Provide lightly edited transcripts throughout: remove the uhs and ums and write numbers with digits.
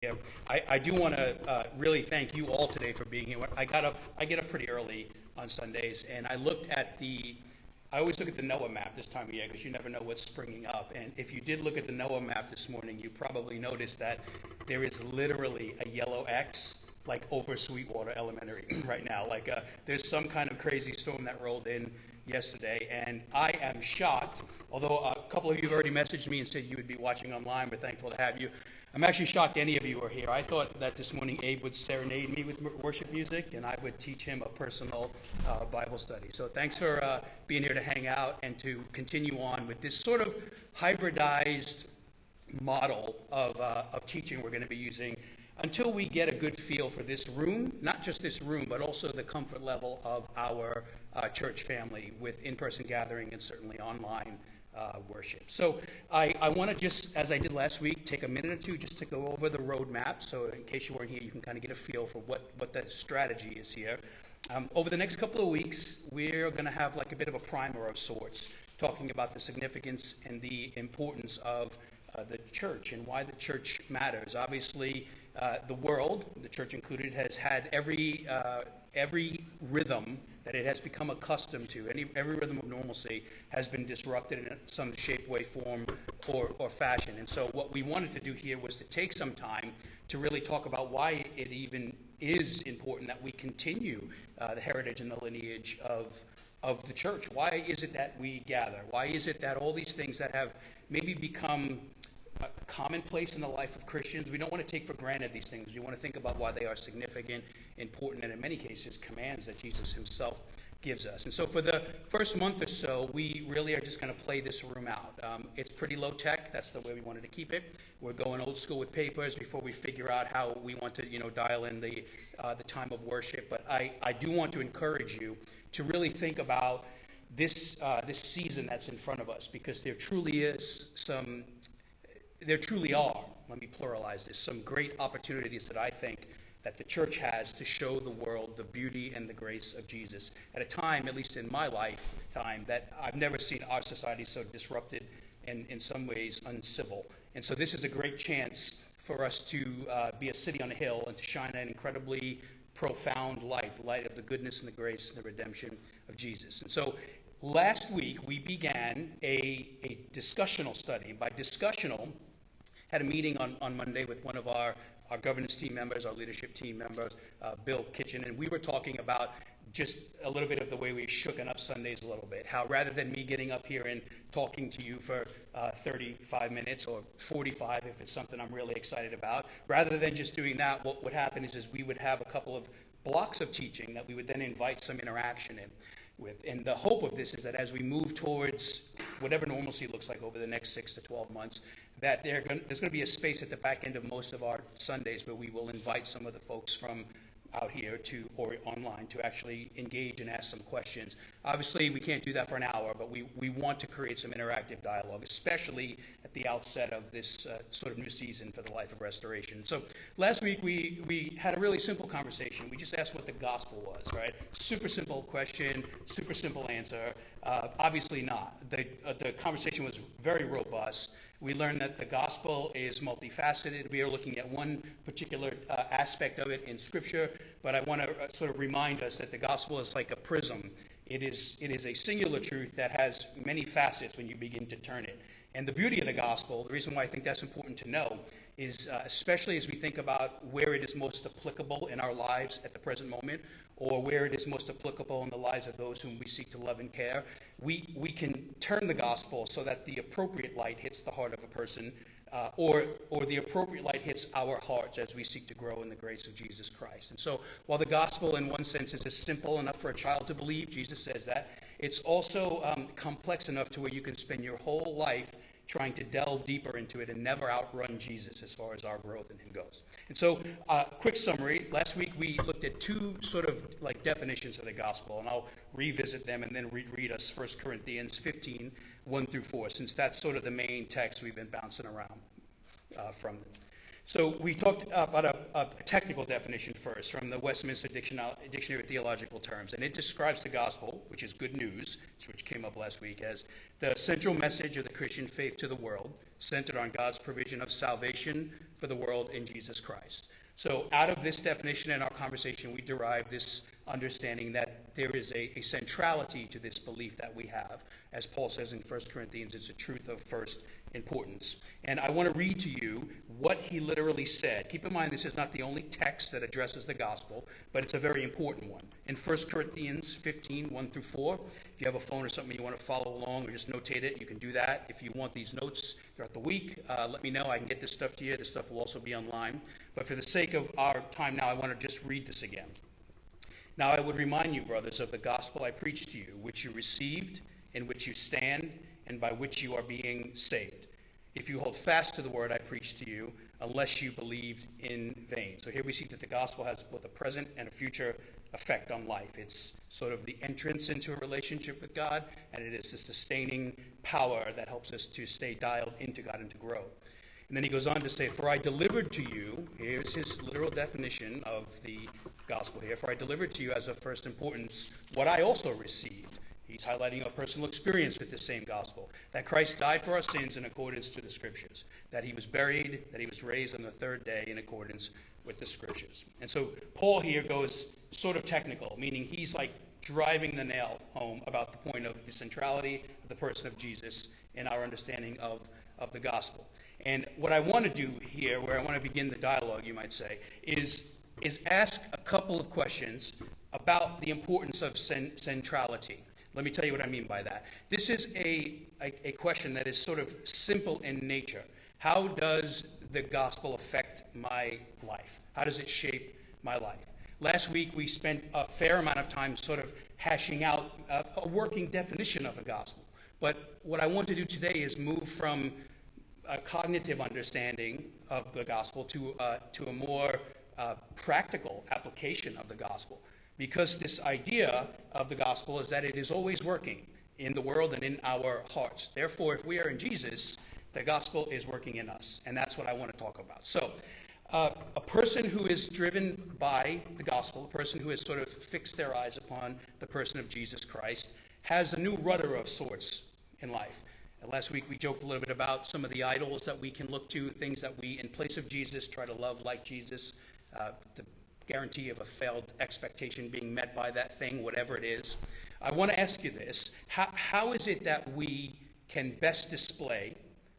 Yeah, I do want to really thank you all today for being here. I get up pretty early on Sundays, and I always look at the NOAA map this time of year because you never know what's springing up. And if you did look at the NOAA map this morning, you probably noticed that there is literally a yellow X like over Sweetwater Elementary right now. There's some kind of crazy storm that rolled in yesterday, and I am shocked, although a couple of you have already messaged me and said you would be watching online. We're thankful to have you. I'm actually shocked any of you are here. I thought that this morning Abe would serenade me with worship music, and I would teach him a personal Bible study. So thanks for being here to hang out and to continue on with this sort of hybridized model of teaching we're going to be using until we get a good feel for this room, not just this room, but also the comfort level of our church family with in-person gathering and certainly online worship. So I want to just, as I did last week, take a minute or two just to go over the roadmap. So in case you weren't here, you can kind of get a feel for what the strategy is here. Over the next couple of weeks, we're going to have like a bit of a primer of sorts, talking about the significance and the importance of the church and why the church matters. Obviously, the world, the church included, has had every rhythm that it has become accustomed to, every rhythm of normalcy has been disrupted in some shape, way, form, or fashion. And so what we wanted to do here was to take some time to really talk about why it even is important that we continue the heritage and the lineage of the church. Why is it that we gather? Why is it that all these things that have maybe become commonplace in the life of Christians, we don't want to take for granted these things. We want to think about why they are significant, important, and in many cases, commands that Jesus himself gives us. And so for the first month or so, we really are just going to play this room out. It's pretty low tech. That's the way we wanted to keep it. We're going old school with papers before we figure out how we want to, dial in the time of worship. But I do want to encourage you to really think about this season that's in front of us, because there truly are, let me pluralize this, some great opportunities that I think that the church has to show the world the beauty and the grace of Jesus at a time, at least in my lifetime, that I've never seen our society so disrupted and in some ways uncivil. And so this is a great chance for us to be a city on a hill and to shine an incredibly profound light, the light of the goodness and the grace and the redemption of Jesus. And so last week we began a discussional study. By discussional, had a meeting on Monday with one of our governance team members, our leadership team members, Bill Kitchen, and we were talking about just a little bit of the way we've shooken up Sundays a little bit. How rather than me getting up here and talking to you for 35 minutes or 45 if it's something I'm really excited about, rather than just doing that, what would happen is we would have a couple of blocks of teaching that we would then invite some interaction in with. And the hope of this is that as we move towards whatever normalcy looks like over the next 6 to 12 months, that there's going to be a space at the back end of most of our Sundays where we will invite some of the folks from out here or online to actually engage and ask some questions. Obviously, we can't do that for an hour, but we want to create some interactive dialogue, especially at the outset of this sort of new season for the Life of Restoration. So last week, we had a really simple conversation. We just asked what the gospel was, right? Super simple question, super simple answer. Obviously not. The conversation was very robust. We learned that the gospel is multifaceted. We are looking at one particular aspect of it in Scripture, but I want to sort of remind us that the gospel is like a prism. It is a singular truth that has many facets when you begin to turn it. And the beauty of the gospel, the reason why I think that's important to know, is especially as we think about where it is most applicable in our lives at the present moment, or where it is most applicable in the lives of those whom we seek to love and care, we can turn the gospel so that the appropriate light hits the heart of a person, or the appropriate light hits our hearts as we seek to grow in the grace of Jesus Christ. And so while the gospel in one sense is simple enough for a child to believe, Jesus says that, it's also complex enough to where you can spend your whole life trying to delve deeper into it and never outrun Jesus as far as our growth in him goes. And so, quick summary. Last week we looked at two sort of like definitions of the gospel, and I'll revisit them and then read us 1 Corinthians 15, 1 through 4, since that's sort of the main text we've been bouncing around from. So we talked about a technical definition first from the Westminster Dictionary of Theological Terms, and it describes the gospel, which is good news, which came up last week, as the central message of the Christian faith to the world, centered on God's provision of salvation for the world in Jesus Christ. So out of this definition in our conversation, we derive this understanding that there is a centrality to this belief that we have. As Paul says in 1 Corinthians, it's a truth of first importance. And I want to read to you what he literally said. Keep in mind, this is not the only text that addresses the gospel, but it's a very important one. In 1 Corinthians 15, 1 through 4, if you have a phone or something you want to follow along or just notate it, you can do that. If you want these notes throughout the week, let me know. I can get this stuff to you. This stuff will also be online. But for the sake of our time now, I want to just read this again. Now I would remind you, brothers, of the gospel I preached to you, which you received, in which you stand, and by which you are being saved, if you hold fast to the word I preached to you, unless you believed in vain. So here we see that the gospel has both a present and a future effect on life. It's sort of the entrance into a relationship with God, and it is the sustaining power that helps us to stay dialed into God and to grow. And then he goes on to say, for I delivered to you, here's his literal definition of the gospel here, for I delivered to you as of first importance what I also received. He's highlighting a personal experience with the same gospel, that Christ died for our sins in accordance to the Scriptures, that he was buried, that he was raised on the third day in accordance with the Scriptures. And so Paul here goes sort of technical, meaning he's like driving the nail home about the point of the centrality of the person of Jesus in our understanding of the gospel. And what I want to do here, where I want to begin the dialogue, you might say, is ask a couple of questions about the importance of centrality. Let me tell you what I mean by that. This is a question that is sort of simple in nature. How does the gospel affect my life? How does it shape my life? Last week, we spent a fair amount of time sort of hashing out a working definition of the gospel. But what I want to do today is move from a cognitive understanding of the gospel to a more practical application of the gospel. Because this idea of the gospel is that it is always working in the world and in our hearts. Therefore, if we are in Jesus, the gospel is working in us. And that's what I want to talk about. So, a person who is driven by the gospel, a person who has sort of fixed their eyes upon the person of Jesus Christ, has a new rudder of sorts in life. Last week we joked a little bit about some of the idols that we can look to, things that we, in place of Jesus, try to love like Jesus, the guarantee of a failed expectation being met by that thing, whatever it is. I want to ask you this. How is it that we can best display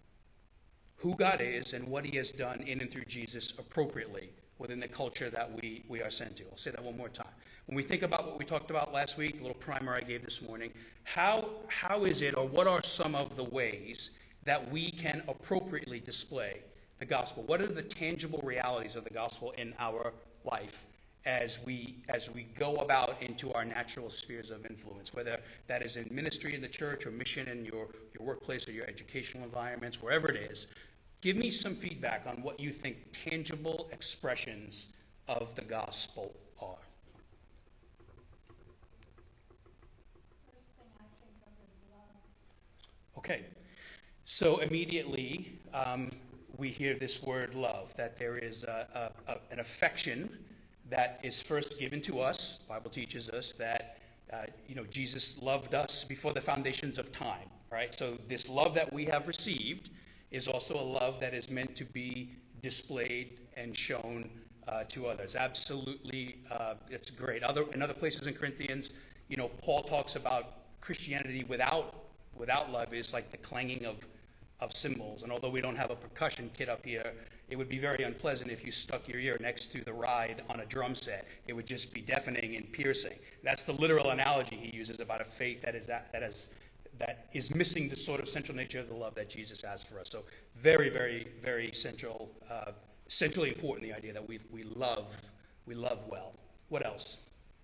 who God is and what he has done in and through Jesus appropriately within the culture that we are sent to? I'll say that one more time. When we think about what we talked about last week, a little primer I gave this morning, how is it, or what are some of the ways that we can appropriately display the gospel? What are the tangible realities of the gospel in our life as we go about into our natural spheres of influence, whether that is in ministry in the church or mission in your workplace or your educational environments, wherever it is? Give me some feedback on what you think tangible expressions of the gospel are. First thing I think of is love. Okay, so immediately we hear this word love, that there is an affection that is first given to us. The Bible teaches us that Jesus loved us before the foundations of time, right? So this love that we have received is also a love that is meant to be displayed and shown to others. Absolutely, it's great. In other places in Corinthians, Paul talks about Christianity without love is like the clanging of cymbals. And although we don't have a percussion kit up here, it would be very unpleasant if you stuck your ear next to the ride on a drum set. It would just be deafening and piercing. That's the literal analogy he uses about a faith that is missing the sort of central nature of the love that Jesus has for us. So very, very, very centrally important, the idea that we love well. What else?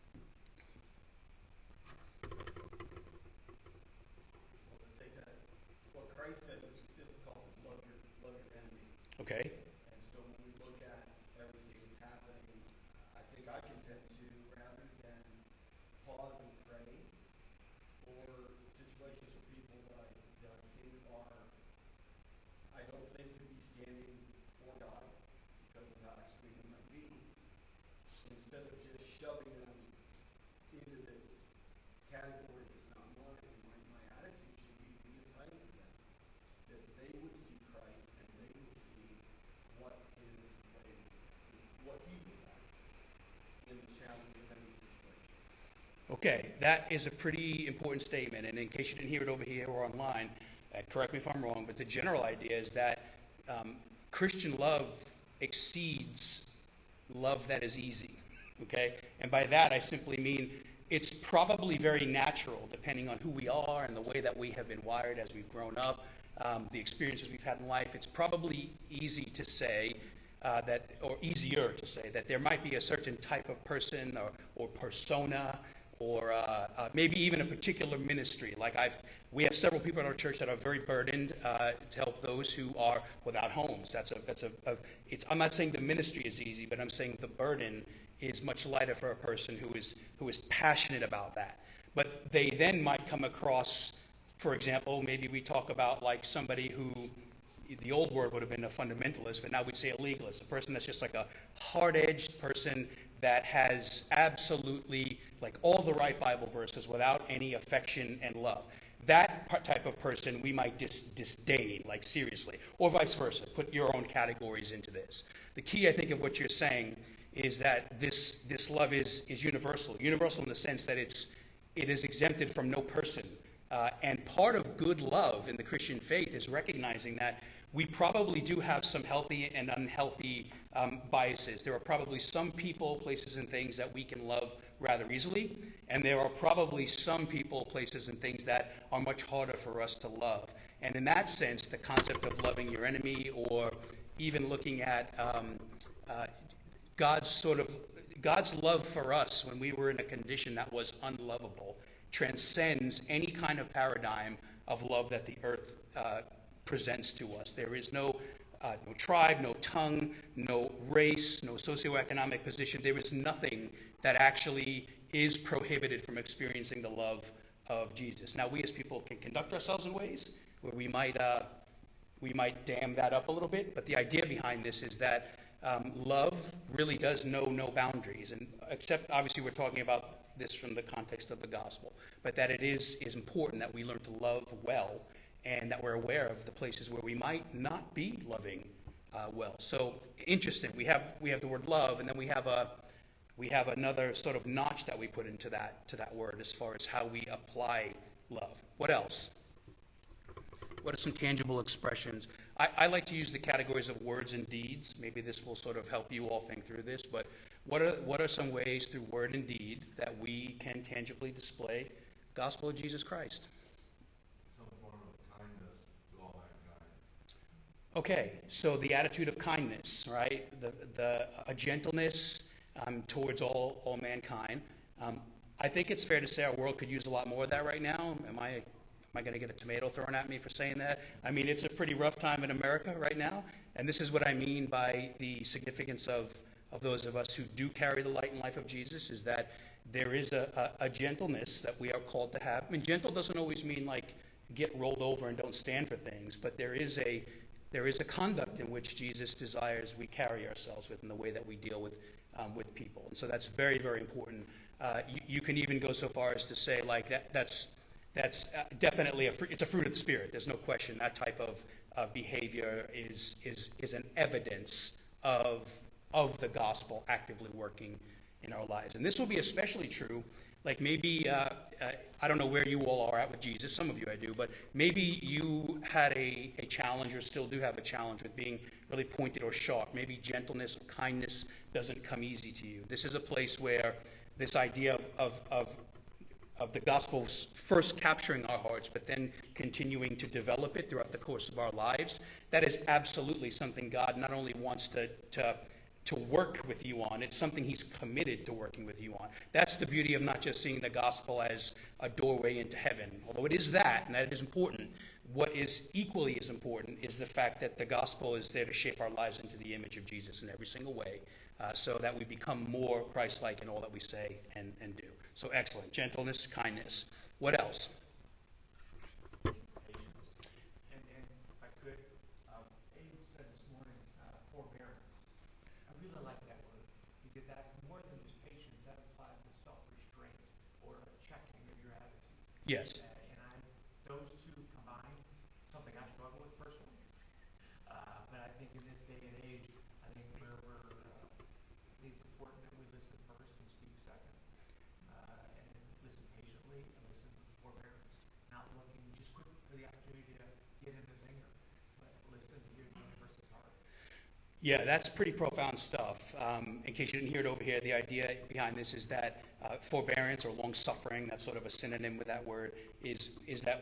Okay. And so when we look at everything that's happening, I think I can tend to, rather than pause and pray for situations or people that I think I don't think could be standing for God because of how extreme it might be, instead of just shoving them into this category that's not mine, my attitude should be praying for them, that they would see Christ and they would see what his in challenging many situations. Okay, that is a pretty important statement, and in case you didn't hear it over here or online, correct me if I'm wrong, but the general idea is that Christian love exceeds love that is easy, okay? And by that, I simply mean it's probably very natural, depending on who we are and the way that we have been wired as we've grown up, the experiences we've had in life. It's probably easy to say or easier to say that there might be a certain type of person or persona or maybe even a particular ministry. Like we have several people in our church that are very burdened to help those who are without homes. I'm not saying the ministry is easy, but I'm saying the burden is much lighter for a person who is passionate about that. But they then might come across, for example, maybe we talk about like somebody who, the old word would have been a fundamentalist, but now we'd say a legalist, a person that's just like a hard-edged person that has absolutely like all the right Bible verses without any affection and love. That type of person we might disdain, like seriously, or vice versa. Put your own categories into this. The key, I think, of what you're saying is that this love is universal. Universal in the sense that it is exempted from no person. And part of good love in the Christian faith is recognizing that we probably do have some healthy and unhealthy biases. There are probably some people, places, and things that we can love rather easily, and there are probably some people, places, and things that are much harder for us to love. And in that sense, the concept of loving your enemy, or even looking at God's love for us when we were in a condition that was unlovable, transcends any kind of paradigm of love that the earth presents to us. There is no tribe, no tongue, no race, no socioeconomic position. There is nothing that actually is prohibited from experiencing the love of Jesus. Now, we as people can conduct ourselves in ways where we might dam that up a little bit, but the idea behind this is that love really does know no boundaries, and except obviously we're talking about this from the context of the gospel, but that it is important that we learn to love well, and that we're aware of the places where we might not be loving well. So interesting. We have the word love, and then we have another sort of notch that we put into that word as far as how we apply love. What else? What are some tangible expressions? I like to use the categories of words and deeds. Maybe this will sort of help you all think through this, but what are some ways through word and deed that we can tangibly display the gospel of Jesus Christ? Some form of kindness to all mankind. Okay, so the attitude of kindness, right? A gentleness towards all mankind. I think it's fair to say our world could use a lot more of that right now. Am I going to get a tomato thrown at me for saying that? I mean, it's a pretty rough time in America right now, and this is what I mean by the significance of those of us who do carry the light and life of Jesus, is that there is a gentleness that we are called to have. I mean, gentle doesn't always mean like get rolled over and don't stand for things, but there is a conduct in which Jesus desires we carry ourselves with in the way that we deal with people. And so that's very, very important. You can even go so far as to say like that's definitely it's a fruit of the Spirit. There's no question that type of behavior is an evidence of the gospel actively working in our lives. And this will be especially true, like maybe, I don't know where you all are at with Jesus, some of you I do, but maybe you had a challenge or still do have a challenge with being really pointed or sharp. Maybe gentleness or kindness doesn't come easy to you. This is a place where this idea of the gospel first capturing our hearts, but then continuing to develop it throughout the course of our lives, that is absolutely something God not only wants to work with you on, it's something he's committed to working with you on. That's the beauty of not just seeing the gospel as a doorway into heaven, although it is that, and that is important. What is equally as important is the fact that the gospel is there to shape our lives into the image of Jesus in every single way, so that we become more Christ-like in all that we say and do. So excellent. Gentleness, kindness. What else? And if I could, Abe said this morning, forbearance. I really like that word, because that's more than just patience. That implies a self-restraint or a checking of your attitude. Yes. Those two combined, something I struggle with personally. But I think in this day and age, I think it's important that we listen first and the opportunity to get in the zinger, but listen to hear the other person's heart. Yeah, that's pretty profound stuff. In case you didn't hear it over here, the idea behind this is that forbearance or long-suffering, that's sort of a synonym with that word, is that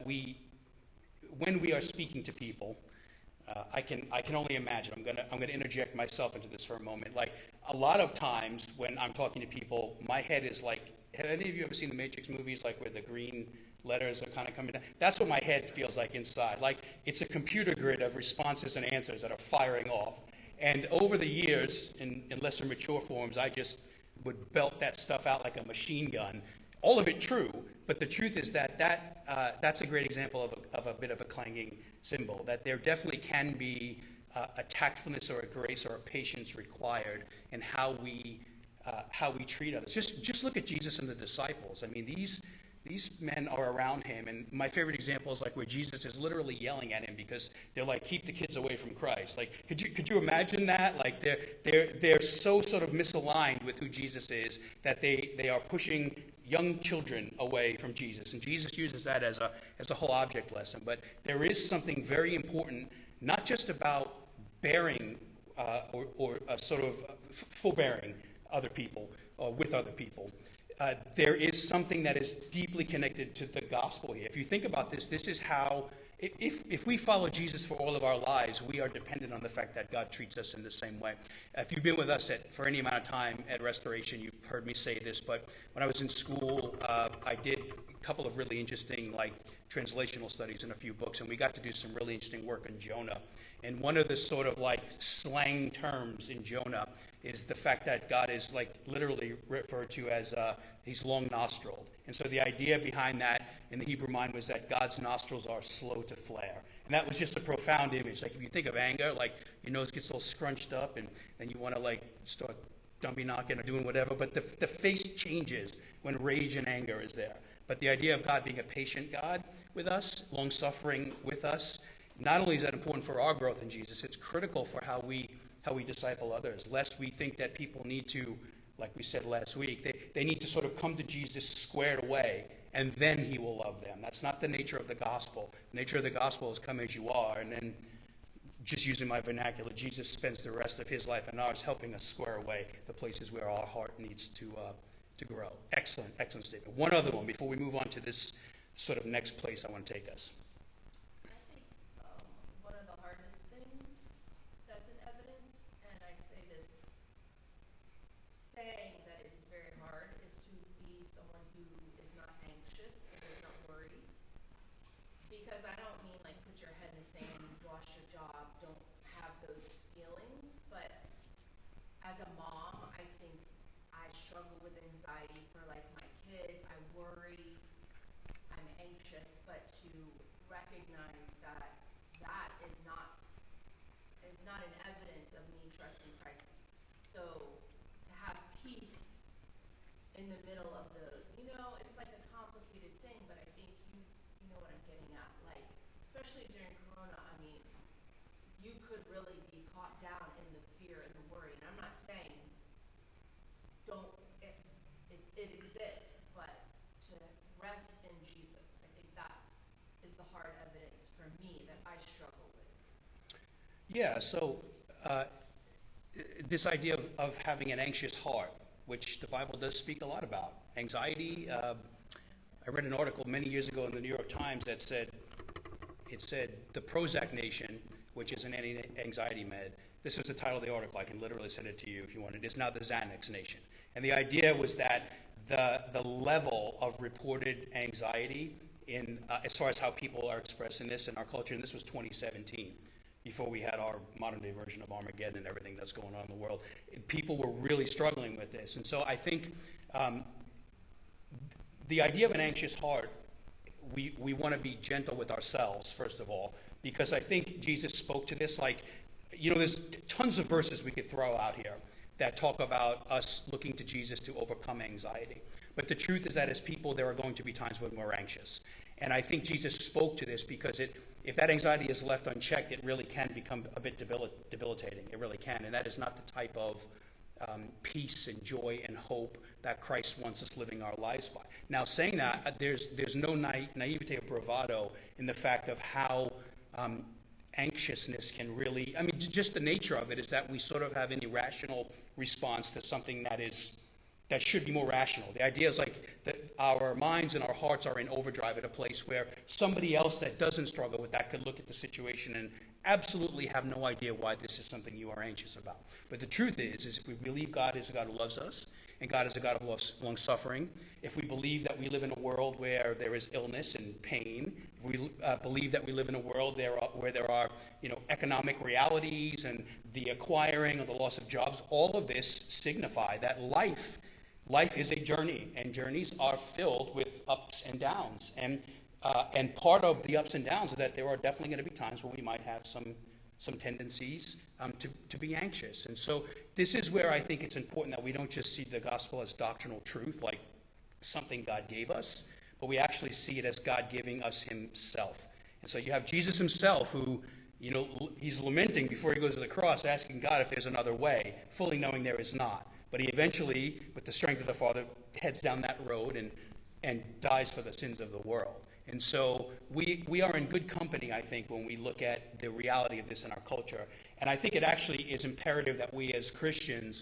when we are speaking to people, I can only imagine. I'm gonna interject myself into this for a moment. Like a lot of times when I'm talking to people, my head is like. Have any of you ever seen the Matrix movies, like where the green letters are kind of coming down? That's what my head feels like inside. Like it's a computer grid of responses and answers that are firing off. And over the years, in lesser mature forms, I just would belt that stuff out like a machine gun. All of it true, but the truth is that's a great example of a bit of a clanging cymbal, that there definitely can be a tactfulness or a grace or a patience required in how we treat others. Just look at Jesus and the disciples. I mean, these men are around him, and my favorite example is like where Jesus is literally yelling at him because they're like, keep the kids away from Christ. Like, could you imagine that? Like they're so sort of misaligned with who Jesus is that they are pushing young children away from Jesus, and Jesus uses that as a whole object lesson. But there is something very important, not just about bearing or sort of forbearing other people or with other people. There is something that is deeply connected to the gospel here. If you think about this, this is how, if we follow Jesus for all of our lives, we are dependent on the fact that God treats us in the same way. If you've been with us for any amount of time at Restoration, you've heard me say this, but when I was in school, I did a couple of really interesting translational studies in a few books, and we got to do some really interesting work on Jonah. And one of the sort of slang terms in Jonah is the fact that God is literally referred to as he's long-nostriled. And so the idea behind that in the Hebrew mind was that God's nostrils are slow to flare. And that was just a profound image. Like if you think of anger, your nose gets all scrunched up and you want to start dumpy knocking or doing whatever. But the face changes when rage and anger is there. But the idea of God being a patient God with us, long-suffering with us, not only is that important for our growth in Jesus, it's critical for how we disciple others, lest we think that people need to, like we said last week, they need to sort of come to Jesus squared away, and then he will love them. That's not the nature of the gospel. The nature of the gospel is come as you are, and then, just using my vernacular, Jesus spends the rest of his life and ours helping us square away the places where our heart needs to grow. Excellent statement. One other one before we move on to this sort of next place I want to take us. As a mom, I think I struggle with anxiety for my kids. I worry, I'm anxious, but to recognize that is not an evidence of me trusting Christ. So to have peace in the middle of those, it's like a complicated thing, but I think you know what I'm getting at. Especially during Corona, I mean, you could really be caught down in the fear and the worry. And I'm not saying it exists, but to rest in Jesus, I think that is the hard evidence for me that I struggle with. Yeah, so this idea of having an anxious heart, which the Bible does speak a lot about. Anxiety, I read an article many years ago in the New York Times that said the Prozac Nation, which is an anti-anxiety med. This is the title of the article. I can literally send it to you if you want. It is now the Xanax Nation. And the idea was that the level of reported anxiety in as far as how people are expressing this in our culture, and this was 2017, before we had our modern-day version of Armageddon and everything that's going on in the world. People were really struggling with this. And so I think the idea of an anxious heart, we want to be gentle with ourselves, first of all, because I think Jesus spoke to this there's tons of verses we could throw out here that talk about us looking to Jesus to overcome anxiety. But the truth is that as people, there are going to be times when we're anxious. And I think Jesus spoke to this because if that anxiety is left unchecked, it really can become a bit debilitating. It really can. And that is not the type of peace and joy and hope that Christ wants us living our lives by. Now, saying that, there's no naivete or bravado in the fact of how anxiousness can really, I mean, just the nature of it is that we sort of have an irrational response to something that should be more rational. The idea is like that our minds and our hearts are in overdrive at a place where somebody else that doesn't struggle with that could look at the situation and absolutely have no idea why this is something you are anxious about. But the truth is if we believe God is a God who loves us, and God is a God of long suffering, if we believe that we live in a world where there is illness and pain, if we believe that we live in a world where there are economic realities and the acquiring or the loss of jobs, all of this signify that life is a journey, and journeys are filled with ups and downs. And part of the ups and downs is that there are definitely going to be times when we might have some tendencies to be anxious. And so this is where I think it's important that we don't just see the gospel as doctrinal truth, like something God gave us, but we actually see it as God giving us himself. And so you have Jesus himself who, he's lamenting before he goes to the cross, asking God if there's another way, fully knowing there is not. But he eventually, with the strength of the Father, heads down that road and dies for the sins of the world. And so we are in good company, I think, when we look at the reality of this in our culture. And I think it actually is imperative that we as Christians,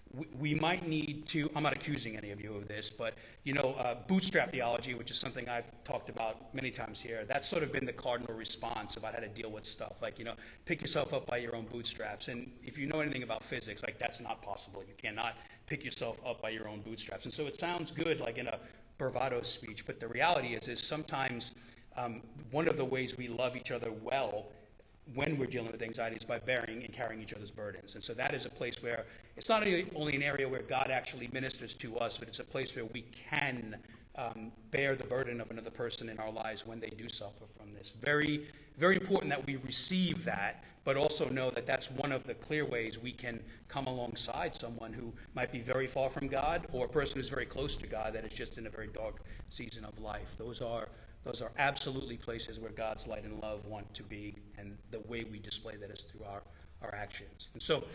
we might need to, I'm not accusing any of you of this, but, bootstrap theology, which is something I've talked about many times here, that's sort of been the cardinal response about how to deal with stuff. Like, pick yourself up by your own bootstraps. And if you know anything about physics, like, that's not possible. You cannot pick yourself up by your own bootstraps. And so it sounds good, like in a bravado speech, but the reality is sometimes one of the ways we love each other well when we're dealing with anxiety is by bearing and carrying each other's burdens. And so that is a place where it's not only an area where God actually ministers to us, but it's a place where we can bear the burden of another person in our lives when they do suffer from this. Very, very important that we receive that, but also know that that's one of the clear ways we can come alongside someone who might be very far from God, or a person who's very close to God that is just in a very dark season of life. Those are absolutely places where God's light and love want to be, and the way we display that is through our actions. And so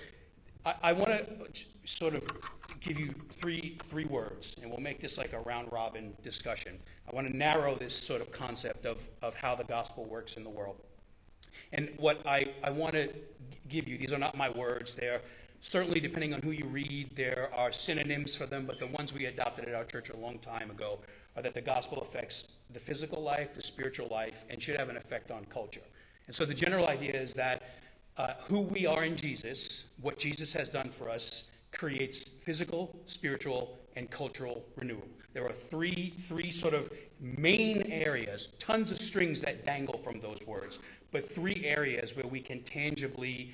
I want to sort of give you three words, and we'll make this like a round-robin discussion. I want to narrow this sort of concept of how the gospel works in the world. And what I want to give you, these are not my words. They're certainly, depending on who you read, there are synonyms for them, but the ones we adopted at our church a long time ago are that the gospel affects the physical life, the spiritual life, and should have an effect on culture. And so the general idea is that who we are in Jesus, what Jesus has done for us, creates physical, spiritual, and cultural renewal. There are three sort of main areas, tons of strings that dangle from those words, but three areas where we can tangibly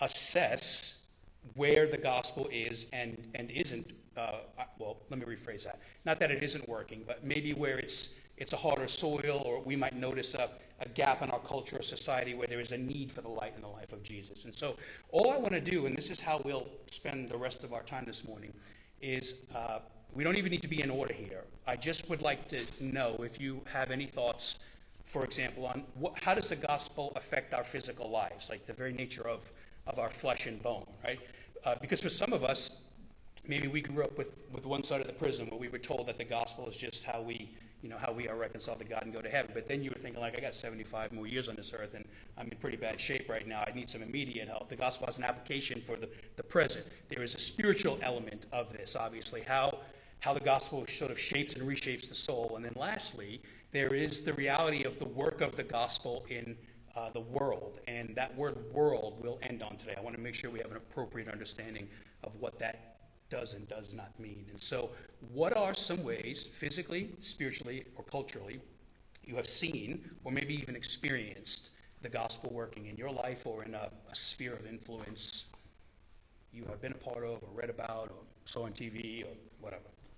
assess where the gospel is and isn't. Well, let me rephrase that. Not that it isn't working, but maybe where it's a harder soil, or we might notice a gap in our culture or society where there is a need for the light in the life of Jesus. And so all I want to do, and this is how we'll spend the rest of our time this morning, is we don't even need to be in order here. I just would like to know if you have any thoughts, for example, on how does the gospel affect our physical lives, like the very nature of our flesh and bone, right? Because for some of us, maybe we grew up with one side of the prism where we were told that the gospel is just how we are reconciled to God and go to heaven. But then you were thinking, like, I got 75 more years on this earth, and I'm in pretty bad shape right now. I need some immediate help. The gospel has an application for the present. There is a spiritual element of this, obviously, how the gospel sort of shapes and reshapes the soul. And then lastly, there is the reality of the work of the gospel in the world. And that word world we'll end on today. I want to make sure we have an appropriate understanding of what that does and does not mean. And so what are some ways, physically, spiritually, or culturally, you have seen or maybe even experienced the gospel working in your life or in a sphere of influence you have been a part of or read about or saw on TV or whatever?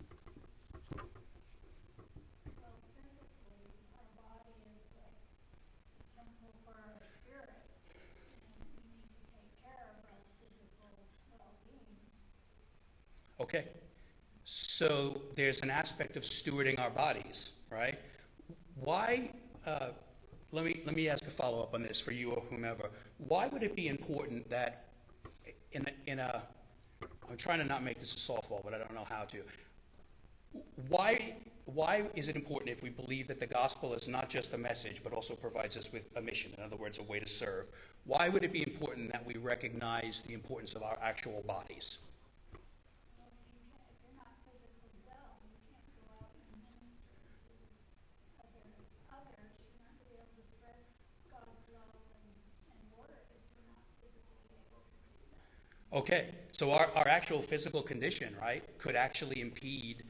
Well, physically, our body is like a temple for our spirit, and we need to take care of our physical well-being. Okay, so there's an aspect of stewarding our bodies, right? Why? Let me ask a follow-up on this for you or whomever. Why would it be important that in I'm trying to not make this a softball, but I don't know how to. Why is it important if we believe that the gospel is not just a message, but also provides us with a mission, in other words, a way to serve? Why would it be important that we recognize the importance of our actual bodies? Well, if you're not physically well, you can't go out and minister to others. You're not going to be able to spread God's love and word if you're not physically able to do that. Okay, so our actual physical condition, right, could actually impede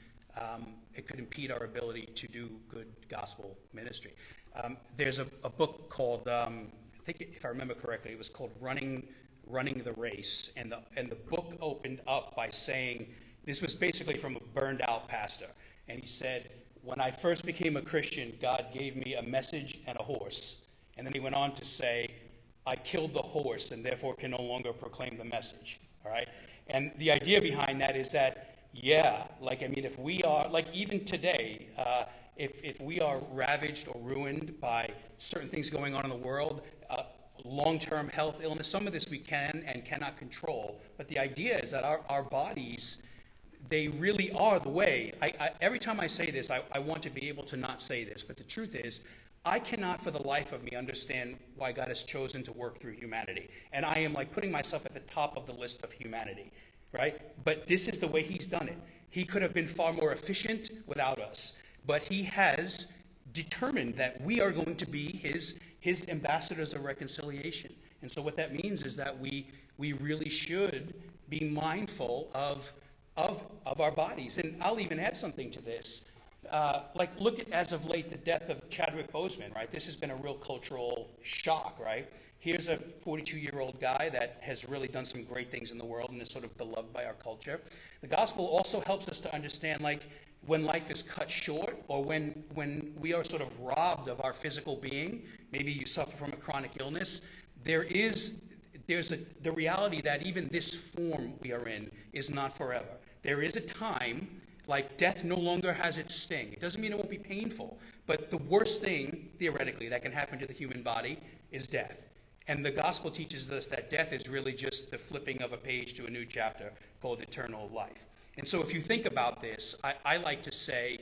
our ability to do good gospel ministry. There's a book called, I think if I remember correctly, it was called Running the Race, and the book opened up by saying, this was basically from a burned out pastor, and he said, when I first became a Christian, God gave me a message and a horse, and then he went on to say, I killed the horse and therefore can no longer proclaim the message. All right, and the idea behind that is that, yeah, if we are, even today, if we are ravaged or ruined by certain things going on in the world, long-term health illness, some of this we can and cannot control, but the idea is that our bodies, they really are the way. Every time I say this, I want to be able to not say this, but the truth is, I cannot for the life of me understand why God has chosen to work through humanity. And I am putting myself at the top of the list of humanity, right? But this is the way he's done it. He could have been far more efficient without us, but he has determined that we are going to be his ambassadors of reconciliation. And so what that means is that we really should be mindful of our bodies. And I'll even add something to this. Look at, as of late, the death of Chadwick Boseman, right? This has been a real cultural shock, right? Here's a 42-year-old guy that has really done some great things in the world and is sort of beloved by our culture. The gospel also helps us to understand, when life is cut short, or when we are sort of robbed of our physical being, maybe you suffer from a chronic illness, there's the reality that even this form we are in is not forever. There is a time, death no longer has its sting. It doesn't mean it won't be painful, but the worst thing, theoretically, that can happen to the human body is death. And the gospel teaches us that death is really just the flipping of a page to a new chapter called eternal life. And so if you think about this, I like to say,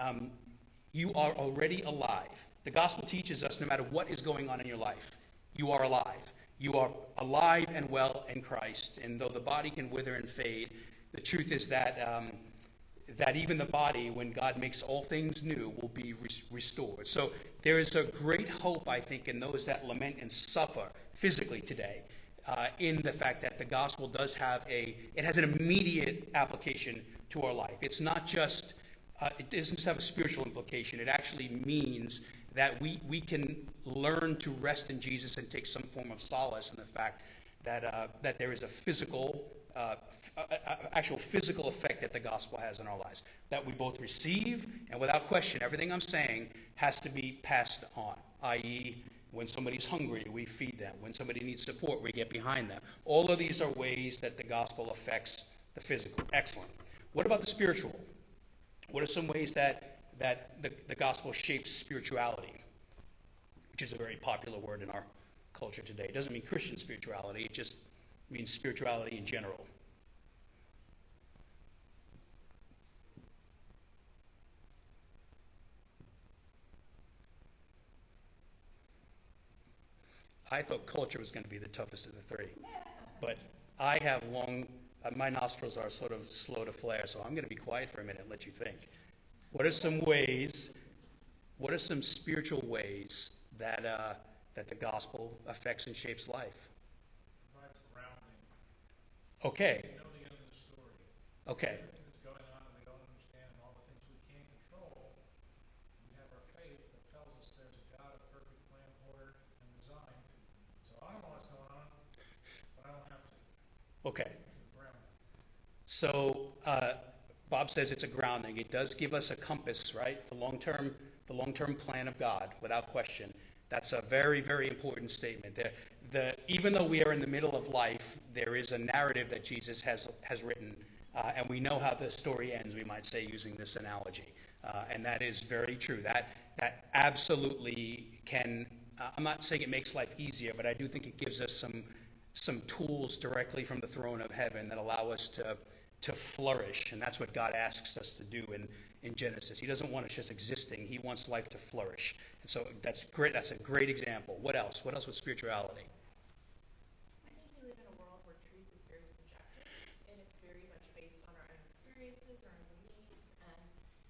you are already alive. The gospel teaches us no matter what is going on in your life, you are alive. You are alive and well in Christ. And though the body can wither and fade, the truth is that even the body, when God makes all things new, will be restored. So there is a great hope, I think, in those that lament and suffer physically today, in the fact that the gospel does have it has an immediate application to our life. It's not just, it doesn't just have a spiritual implication. It actually means that we can learn to rest in Jesus and take some form of solace in the fact that there is a actual physical effect that the gospel has in our lives, that we both receive, and without question, everything I'm saying has to be passed on, i.e., when somebody's hungry, we feed them. When somebody needs support, we get behind them. All of these are ways that the gospel affects the physical. Excellent. What about the spiritual? What are some ways that the gospel shapes spirituality, which is a very popular word in our culture today? It doesn't mean Christian spirituality. It just means spirituality in general. I thought culture was going to be the toughest of the three, but I have my nostrils are sort of slow to flare, so I'm going to be quiet for a minute and let you think. What are some spiritual ways that the gospel affects and shapes life? Provides grounding. Okay. We know the end of the story. Okay. Everything that's going on and we don't understand, and all the things we can't control, we have our faith that tells us there's a God of perfect plan, order, and design. So I don't know what's going on, but I don't have to. Okay. Grounding. So Bob says it's a grounding. It does give us a compass, right? The long-term plan of God, without question. That's a very, very important statement. Even though we are in the middle of life, there is a narrative that Jesus has written, and we know how the story ends, we might say, using this analogy. And that is very true. That absolutely can, I'm not saying it makes life easier, but I do think it gives us some tools directly from the throne of heaven that allow us to flourish. And that's what God asks us to do in Genesis. He doesn't want us just existing. He wants life to flourish. And so that's great. That's a great example. What else? What else with spirituality? I think we live in a world where truth is very subjective, and it's very much based on our own experiences, our own beliefs, and,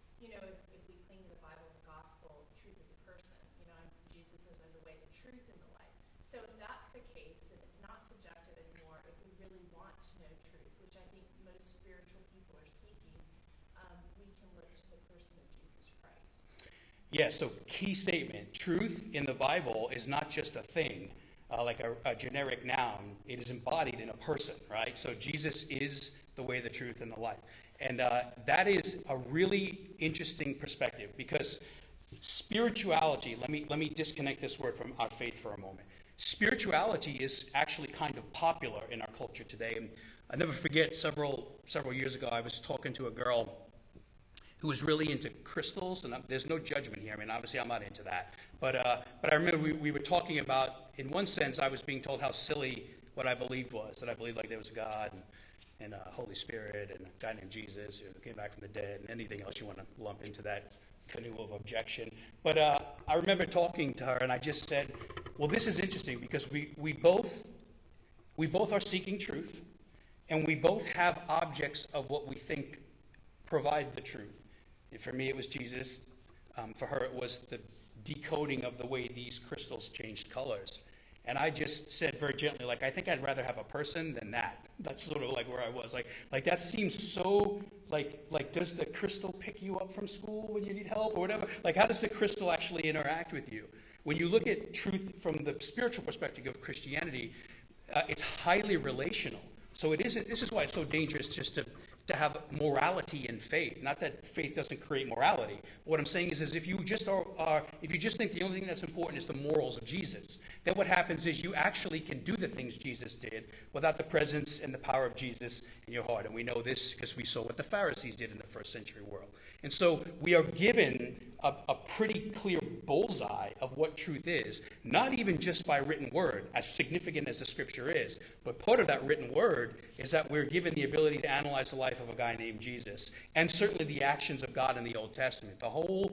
if we cling to the Bible and the gospel, truth is a person. Jesus says, "I'm the way, the truth, and the life." So if that's the case, and it's not subjective anymore, if we really want to know truth, which I think most spiritual people are seeking, we can look to the person of Jesus Christ. Yeah, so key statement. Truth in the Bible is not just a thing, like a generic noun. It is embodied in a person, right? So Jesus is the way, the truth, and the life. And that is a really interesting perspective, because spirituality, let me disconnect this word from our faith for a moment. Spirituality is actually kind of popular in our culture today. And I never forget, several years ago, I was talking to a girl who was really into crystals, and there's no judgment here. I mean, obviously, I'm not into that. But I remember we were talking about, in one sense, I was being told how silly what I believed was, that I believed like there was a God and a Holy Spirit and a guy named Jesus who came back from the dead, and anything else you want to lump into that canoe of objection. But I remember talking to her, and I just said, well, this is interesting, because we both are seeking truth, and we both have objects of what we think provide the truth. And for me, it was Jesus. For her, it was the decoding of the way these crystals changed colors. And I just said very gently, like, I think I'd rather have a person than that. That's sort of like where I was. Like that seems so, like does the crystal pick you up from school when you need help or whatever? Like, how does the crystal actually interact with you? When you look at truth from the spiritual perspective of Christianity, it's highly relational. So this is why it's so dangerous just to have morality in faith. Not that faith doesn't create morality. What I'm saying is if you just think the only thing that's important is the morals of Jesus, then what happens is you actually can do the things Jesus did without the presence and the power of Jesus in your heart. And we know this because we saw what the Pharisees did in the first century world. And so we are given a pretty clear bullseye of what truth is, not even just by written word, as significant as the scripture is, but part of that written word is that we're given the ability to analyze the life of a guy named Jesus, and certainly the actions of God in the Old Testament. The whole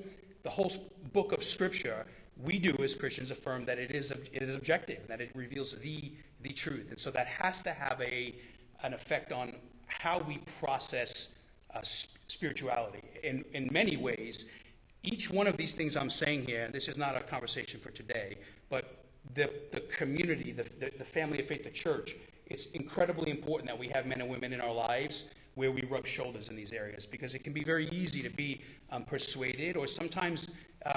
book of scripture, we do as Christians affirm that it is objective, that it reveals the truth. And so that has to have an effect on how we process spirituality. In many ways, each one of these things I'm saying here, and this is not a conversation for today, but the community, the family of faith, the church, it's incredibly important that we have men and women in our lives where we rub shoulders in these areas, because it can be very easy to be persuaded, or sometimes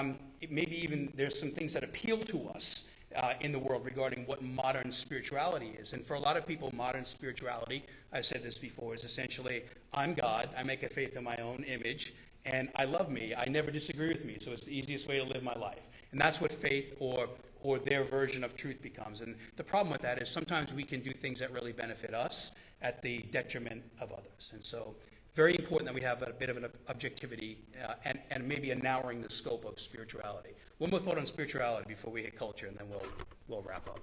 maybe even there's some things that appeal to us in the world regarding what modern spirituality is. And for a lot of people, modern spirituality, I've said this before, is essentially, I'm God, I make a faith in my own image, and I love me, I never disagree with me, so it's the easiest way to live my life. And that's what faith or their version of truth becomes. And the problem with that is sometimes we can do things that really benefit us at the detriment of others. And so very important that we have a bit of an objectivity and maybe a narrowing the scope of spirituality. One more thought on spirituality before we hit culture, and then we'll wrap up.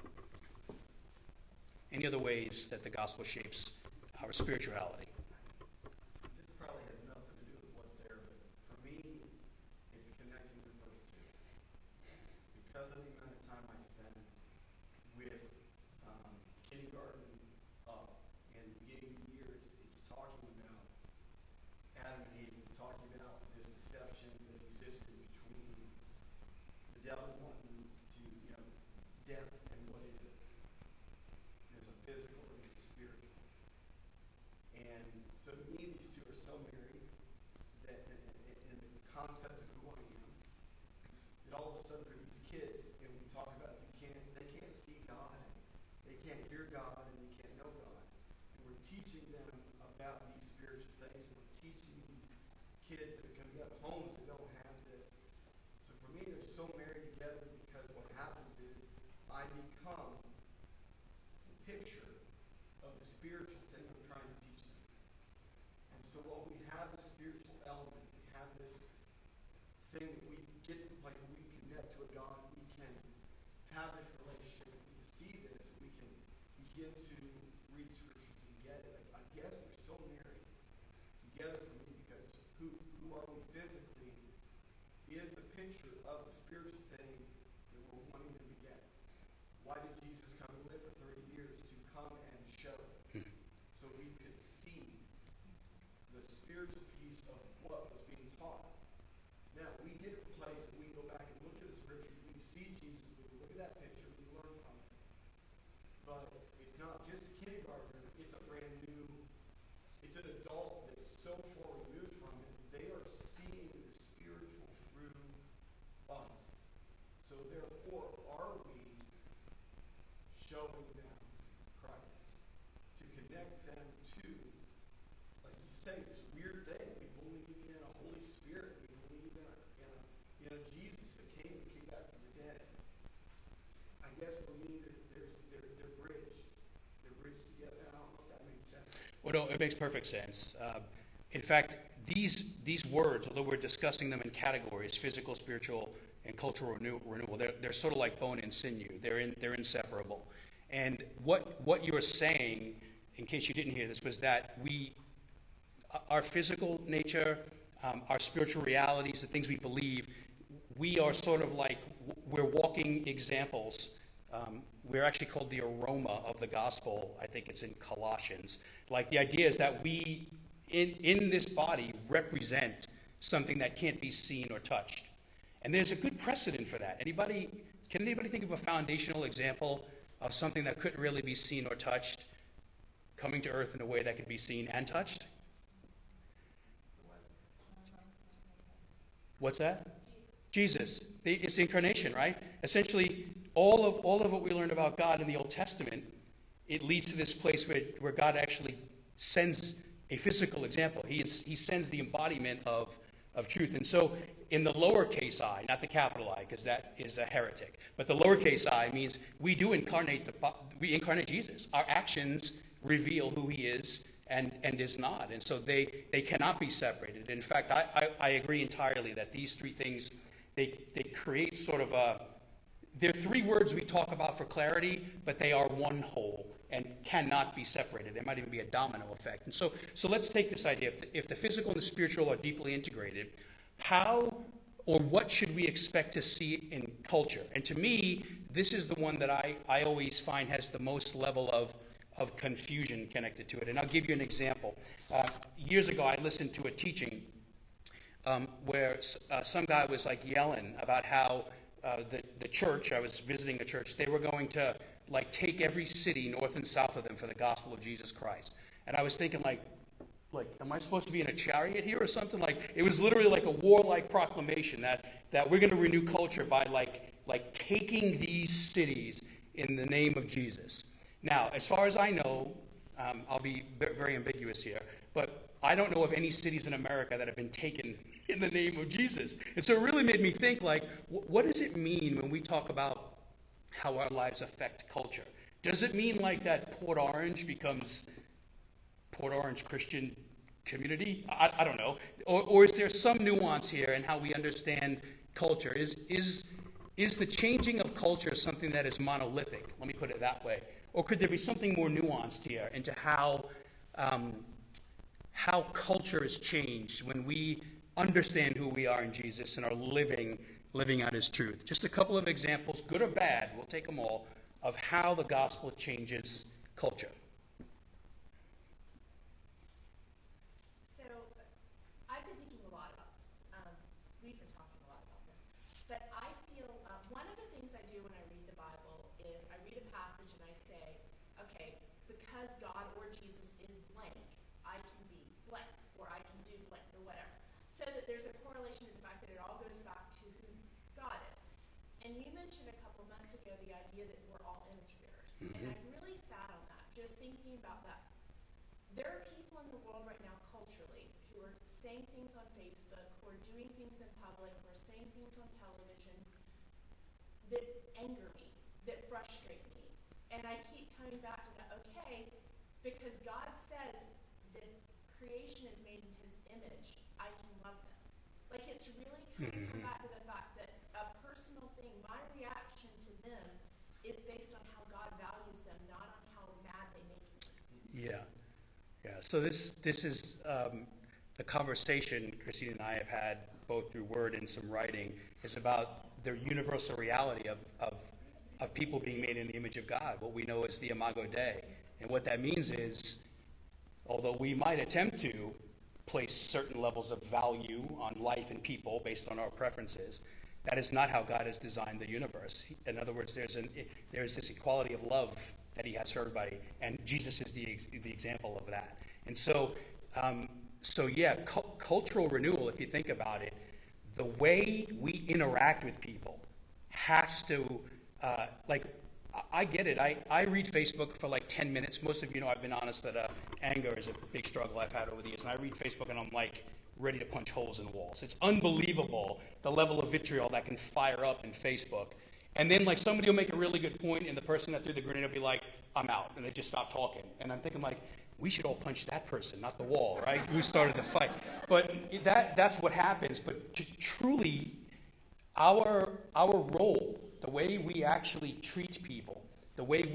Any other ways that the gospel shapes our spirituality? This probably has nothing to do with what's there, but for me, it's connecting the first two. Because of the amount of time I spend with kindergarten up and beginning years, it's talking about Adam and Eve. It's talking about this deception that existed between the devil wanting to, death, and what is it? There's a physical and there's a spiritual. And so to me, these two are so married that in the concept of who I am, that all of a sudden for these kids, and we talk about they can't see God, they can't hear God, and they can't know God. And we're teaching them about these spiritual things. We're teaching these kids that are coming up homes that don't have this. So for me, they're so married together because what happens is I become the picture of the spiritual thing I'm trying to teach them. And so while we have the spiritual element, we have this thing that we get to the place where we connect to a God, we can have this relationship, we can see this, we begin to read scriptures and get it, I guess they're so married together for me because who are we physically is the picture of the spiritual thing that we're wanting to get. Why did Jesus come and live for 30 years? To come and show. So we could see the spiritual piece of what was being taught. Now, we get to a place that we go back and look at the scriptures, we see Jesus, we can look at that picture, we learn from it. But it's not just a kindergartner, it's a brand new, it's an adult that's so far removed from it, they are seeing the spiritual through us. So therefore, are we showing them Christ? To connect them to, like you say, this weird thing. We believe in a Holy Spirit. We believe in a Jesus that came back from the dead. I guess for me, they're bridged. They're bridged together. I don't know if that makes sense. Well, no, it makes perfect sense. In fact, these words, although we're discussing them in categories, physical, spiritual, and cultural renewal, they're sort of like bone and sinew. They're inseparable. And what you were saying, in case you didn't hear this, was that our physical nature, our spiritual realities, the things we believe, we are sort of like, we're walking examples. We're actually called the aroma of the gospel. I think it's in Colossians. Like, the idea is that we, in this body, represent something that can't be seen or touched. And there's a good precedent for that. Can anybody think of a foundational example of something that couldn't really be seen or touched coming to earth in a way that could be seen and touched? What's that? Jesus. It's the incarnation, right? Essentially, all of what we learned about God in the Old Testament, it leads to this place where God actually sends a physical example. He sends the embodiment of truth. And so in the lowercase I, not the capital I, because that is a heretic, but the lowercase I means we incarnate Jesus. Our actions reveal who he is and is not. And so they cannot be separated. In fact, I agree entirely that these three things, they create sort of they're three words we talk about for clarity, but they are one whole and cannot be separated. There might even be a domino effect. And so let's take this idea. If the physical and the spiritual are deeply integrated, how or what should we expect to see in culture? And to me, this is the one that I always find has the most level of confusion connected to it. And I'll give you an example. Years ago, I listened to a teaching where some guy was like yelling about how the church, I was visiting a church, they were going to like take every city north and south of them for the gospel of Jesus Christ. And I was thinking like, am I supposed to be in a chariot here or something? Like, it was literally like a warlike proclamation that we're going to renew culture by like taking these cities in the name of Jesus. Now, as far as I know, I'll be very ambiguous here, but I don't know of any cities in America that have been taken in the name of Jesus. And so it really made me think, like, what does it mean when we talk about how our lives affect culture? Does it mean like that Port Orange becomes Port Orange Christian community? I don't know. Or is there some nuance here in how we understand culture? Is the changing of culture something that is monolithic? Let me put it that way. Or could there be something more nuanced here into how culture is changed when we understand who we are in Jesus and are living out his truth? Just a couple of examples, good or bad, we'll take them all, of how the gospel changes culture. So, I've been thinking a lot about this. We've been talking a lot about this. But I feel one of the things I do when I read the Bible is I read a passage and I say, okay, because God or Jesus is blank, I can be blank, or I can do blank, or whatever. So that there's a correlation to the fact that it all goes back to who God is. And you mentioned a couple months ago the idea that we're all image bearers. And I've really sat on that, just thinking about that. There are people in the world right now, culturally, who are saying things on Facebook, who are doing things in public, who are saying things on television that anger me, that frustrate me. And I keep coming back to that, okay, because God says that creation is made in his image, I can love them. Like, it's really coming back to the fact that a personal thing, my reaction to them is based on how God values them, not on how Yeah. So this is the conversation Christine and I have had both through word and some writing is about the universal reality of people being made in the image of God, what we know as the Imago Dei. And what that means is, although we might attempt to place certain levels of value on life and people based on our preferences, that is not how God has designed the universe. In other words, there's this equality of love that he has for everybody, and Jesus is the example of that. And so cultural renewal, if you think about it, the way we interact with people has to, I get it. I read Facebook for like 10 minutes. Most of you know I've been honest that anger is a big struggle I've had over the years. And I read Facebook and I'm like ready to punch holes in walls. It's unbelievable the level of vitriol that can fire up in Facebook. And then like somebody will make a really good point and the person that threw the grenade will be like, I'm out. And they just stop talking. And I'm thinking like, we should all punch that person, not the wall, right? Who started the fight. But that's what happens. But truly, our role, the way we actually treat people, the way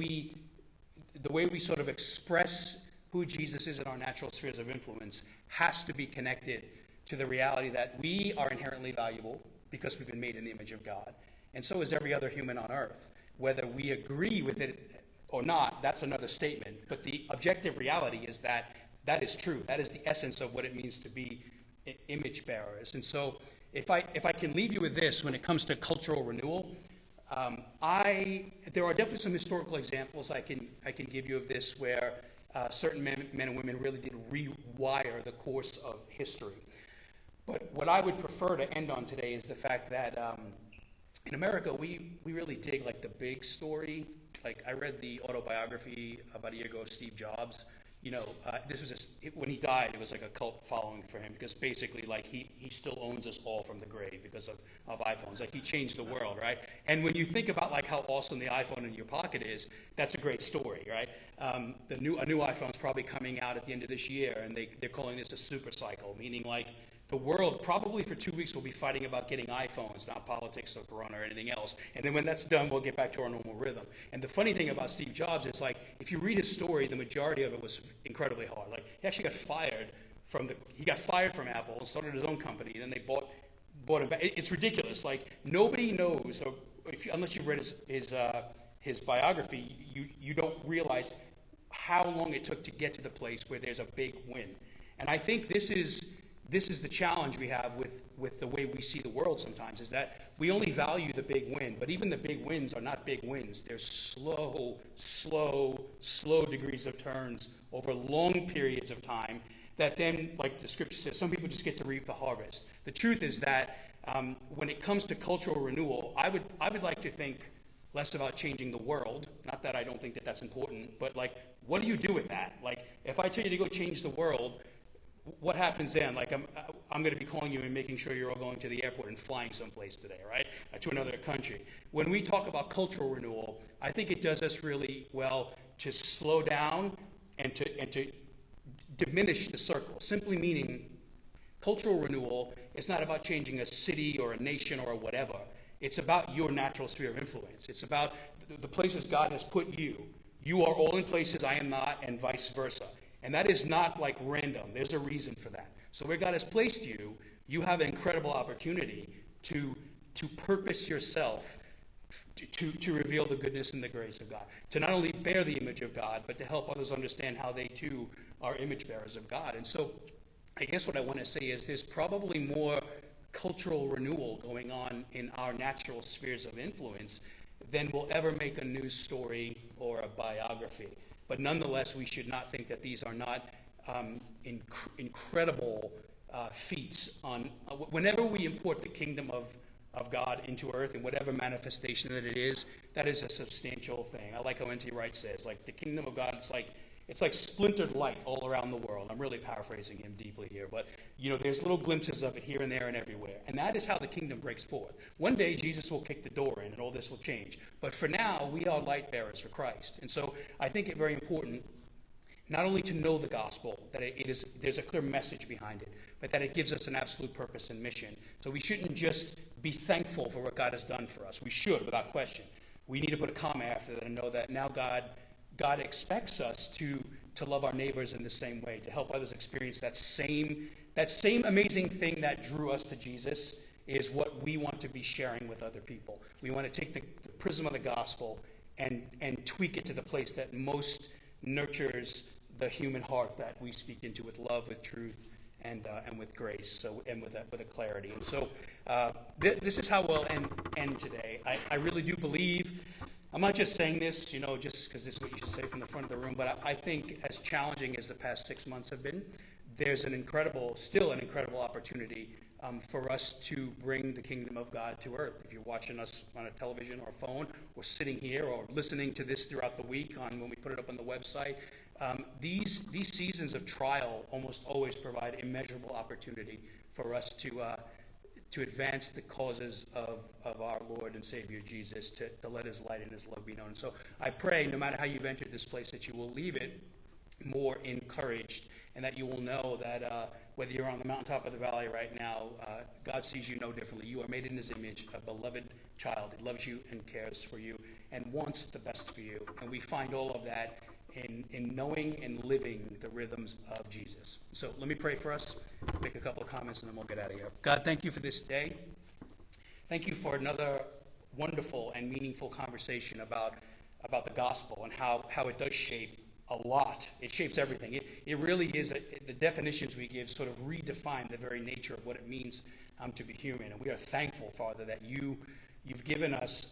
we sort of express who Jesus is in our natural spheres of influence has to be connected to the reality that we are inherently valuable because we've been made in the image of God. And so is every other human on earth. Whether we agree with it or not, that's another statement. But the objective reality is that that is true. That is the essence of what it means to be image bearers. And so if I can leave you with this when it comes to cultural renewal, there are definitely some historical examples I can give you of this where certain men and women really did rewire the course of history. But what I would prefer to end on today is the fact that in America we really dig like the big story. Like I read the autobiography about a year ago of Steve Jobs. This was when he died, it was like a cult following for him because basically, like he still owns us all from the grave because of iPhones. Like he changed the world, right? And when you think about like how awesome the iPhone in your pocket is, that's a great story, right? A new iPhone's probably coming out at the end of this year, and they're calling this a super cycle, meaning like the world probably for 2 weeks will be fighting about getting iPhones, not politics or Corona or anything else. And then when that's done, we'll get back to our normal rhythm. And the funny thing about Steve Jobs is like, if you read his story, the majority of it was incredibly hard. Like he actually got fired from Apple and started his own company. And then they bought him back. It's ridiculous. Like nobody knows, or unless you've read his biography, you don't realize how long it took to get to the place where there's a big win. And I think this is the challenge we have with the way we see the world sometimes, is that we only value the big win, but even the big wins are not big wins. They're slow degrees of turns over long periods of time that then, like the scripture says, some people just get to reap the harvest. The truth is that when it comes to cultural renewal, I would like to think less about changing the world. Not that I don't think that that's important, but like, what do you do with that? Like, if I tell you to go change the world, what happens then? Like I'm going to be calling you and making sure you're all going to the airport and flying someplace today, right? To another country. When we talk about cultural renewal, I think it does us really well to slow down and to diminish the circle. Simply meaning, cultural renewal is not about changing a city or a nation or whatever. It's about your natural sphere of influence. It's about the places God has put you. You are all in places I am not, and vice versa. And that is not like random. There's a reason for that. So where God has placed you, you have an incredible opportunity to purpose yourself to reveal the goodness and the grace of God. To not only bear the image of God, but to help others understand how they too are image bearers of God. And so I guess what I want to say is there's probably more cultural renewal going on in our natural spheres of influence than will ever make a news story or a biography. But nonetheless, we should not think that these are not incredible feats. Whenever we import the kingdom of God into earth in whatever manifestation that it is, that is a substantial thing. I like how N.T. Wright says, like the kingdom of God, it's like splintered light all around the world. I'm really paraphrasing him deeply here, but there's little glimpses of it here and there and everywhere. And that is how the kingdom breaks forth. One day Jesus will kick the door in and all this will change. But for now, we are light bearers for Christ. And so I think it's very important not only to know the gospel, that there's a clear message behind it, but that it gives us an absolute purpose and mission. So we shouldn't just be thankful for what God has done for us. We should, without question. We need to put a comma after that and know that now God expects us to love our neighbors in the same way, to help others experience that same amazing thing that drew us to Jesus is what we want to be sharing with other people. We want to take the prism of the gospel and tweak it to the place that most nurtures the human heart that we speak into with love, with truth, and with grace, and with a clarity. And so this is how we'll end today. I really do believe, I'm not just saying this, just because this is what you should say from the front of the room, but I think as challenging as the past 6 months have been, there's still an incredible opportunity for us to bring the kingdom of God to earth. If you're watching us on a television or phone, or sitting here, or listening to this throughout the week when we put it up on the website, these seasons of trial almost always provide immeasurable opportunity for us to advance the causes of our Lord and Savior Jesus, to let his light and his love be known. So I pray, no matter how you've entered this place, that you will leave it more encouraged, and that you will know that whether you're on the mountaintop or the valley right now, God sees you no differently. You are made in his image, a beloved child. He loves you and cares for you and wants the best for you. And we find all of that in knowing and living the rhythms of Jesus. So let me pray for us, make a couple of comments, and then we'll get out of here. God, thank you for this day. Thank you for another wonderful and meaningful conversation about the gospel and how it does shape a lot. It shapes everything. It really is, the definitions we give sort of redefine the very nature of what it means to be human. And we are thankful, Father, that you've given us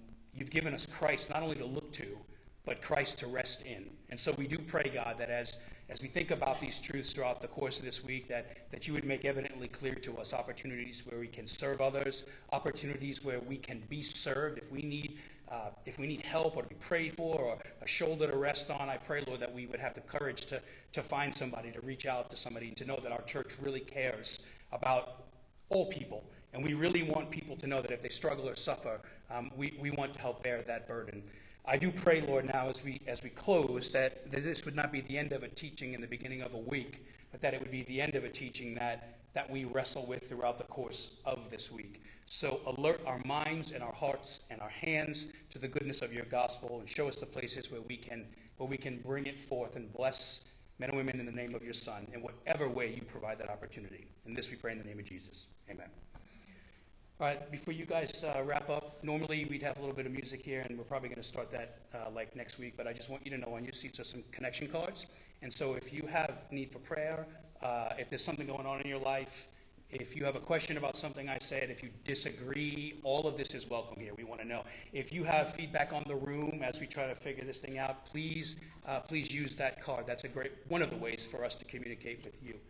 Christ not only to look to, but Christ to rest in. And so we do pray, God, that as we think about these truths throughout the course of this week, that you would make evidently clear to us opportunities where we can serve others, opportunities where we can be served. If we need help or to be prayed for or a shoulder to rest on, I pray, Lord, that we would have the courage to find somebody, to reach out to somebody, and to know that our church really cares about all people. And we really want people to know that if they struggle or suffer, we want to help bear that burden. I do pray, Lord, now as we close, that this would not be the end of a teaching in the beginning of a week, but that it would be the end of a teaching that we wrestle with throughout the course of this week. So alert our minds and our hearts and our hands to the goodness of your gospel, and show us the places where we can bring it forth and bless men and women in the name of your Son in whatever way you provide that opportunity. And this we pray in the name of Jesus. Amen. All right, before you guys wrap up, normally we'd have a little bit of music here, and we're probably going to start that like next week, but I just want you to know on your seats are some connection cards. And so if you have need for prayer, if there's something going on in your life, if you have a question about something I said, if you disagree, all of this is welcome here. We want to know. If you have feedback on the room as we try to figure this thing out, please use that card. That's one of the ways for us to communicate with you.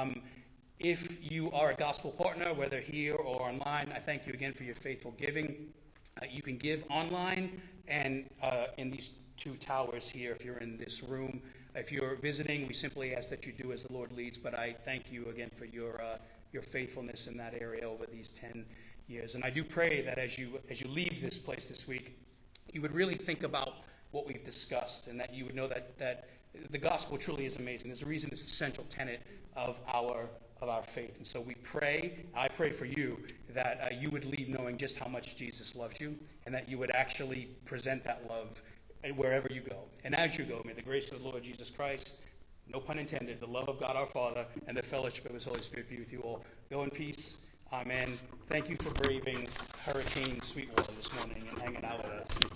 If you are a gospel partner, whether here or online, I thank you again for your faithful giving. You can give online and in these two towers here if you're in this room. If you're visiting, we simply ask that you do as the Lord leads, but I thank you again for your faithfulness in that area over these 10 years. And I do pray that as you leave this place this week, you would really think about what we've discussed, and that you would know that the gospel truly is amazing. There's a reason it's the central tenet of our faith. And so I pray for you that you would leave knowing just how much Jesus loves you, and that you would actually present that love wherever you go. And as you go, may the grace of the Lord Jesus Christ, no pun intended, the love of God our Father, and the fellowship of his Holy Spirit be with you all. Go in peace. Amen. Thank you for braving Hurricane Sweetwater this morning and hanging out with us.